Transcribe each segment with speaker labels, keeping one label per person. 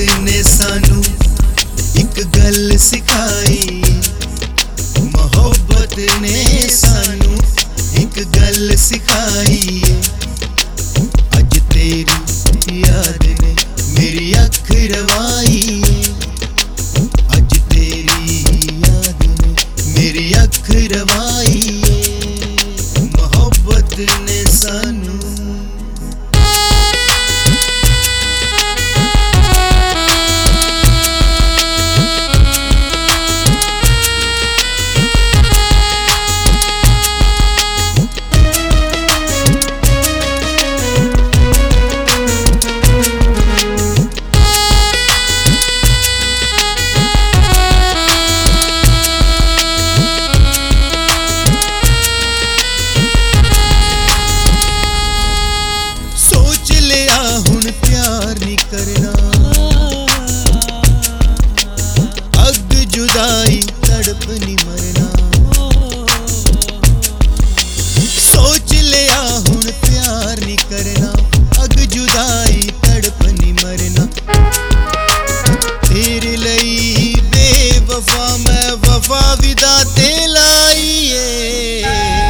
Speaker 1: ने सानू एक गल सिखाई, मोहब्बत ने सानू एक गल सिखाई। अज तेरी याद ने मेरी अख रवाई, अज तेरी याद ने मेरी अख रवाई। मोहब्बत ने सानू जुदाई तड़प नहीं मरना। सोच लिया हुण प्यार नहीं करना, अग जुदाई तड़प नहीं मरना। तेरे लई बेवफा मैं वफा विदा ते लाईए।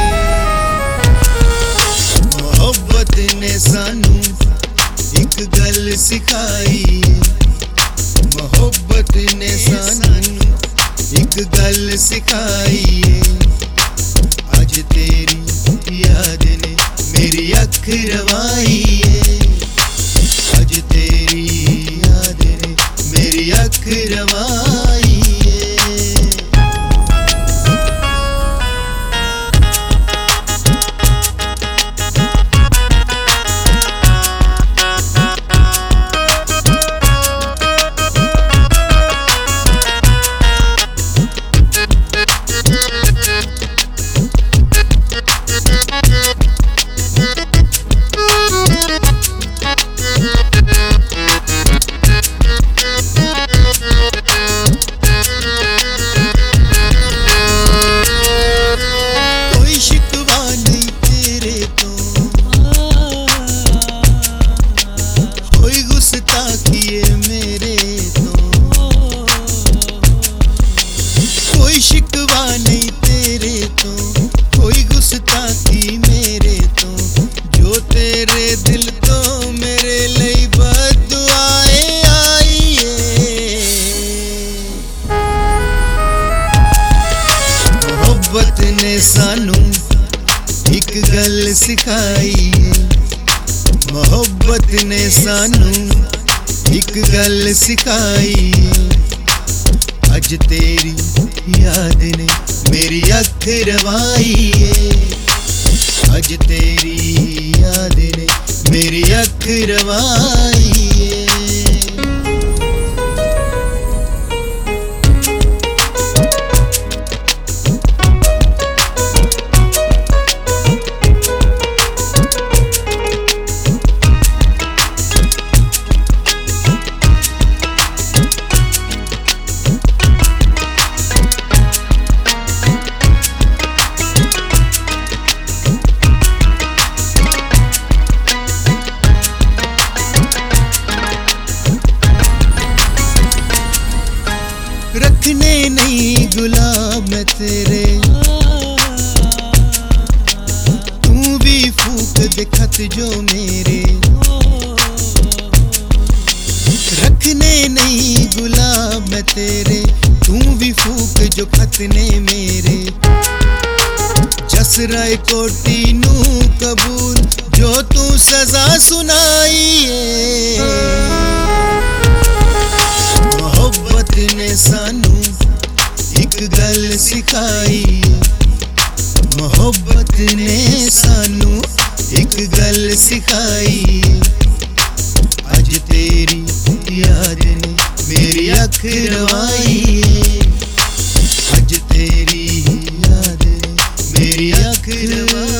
Speaker 1: मोहब्बत ने सानू एक गल सिखाई, मोहब्बत ने सानू एक गल सिखाई। अज तेरी याद ने मेरी अख रवाई, अज तेरी याद ने मेरी अख रवाई। कोई शिकवा नहीं तेरे तो, कोई गुस्ताखी मेरे तो। जो तेरे दिल तो मेरे लिए बददुआएं आई है। मोहब्बत ने सानू एक गल सिखाई, मोहब्बत ने सानू एक गल सिखाई। अज तेरी याद ने मेरी अख रवाई, अज तेरी याद ने मेरी अख रवाई। रखने नहीं गुलाब मैं तेरे, तू भी फूक दे खत जो मेरे। रखने नहीं गुलाब मैं तेरे, तू भी फूक जो खत ने मेरे। जसराए कोटी नू कबूल जो तू सजा सुनाई है। मोहब्बत ने सानू एक गल सिखाई, मोहब्बत ने सानू एक गल सिखाई। अज तेरी याद ने मेरी अख रवाई, अज तेरी याद ने मेरी अख रवाई।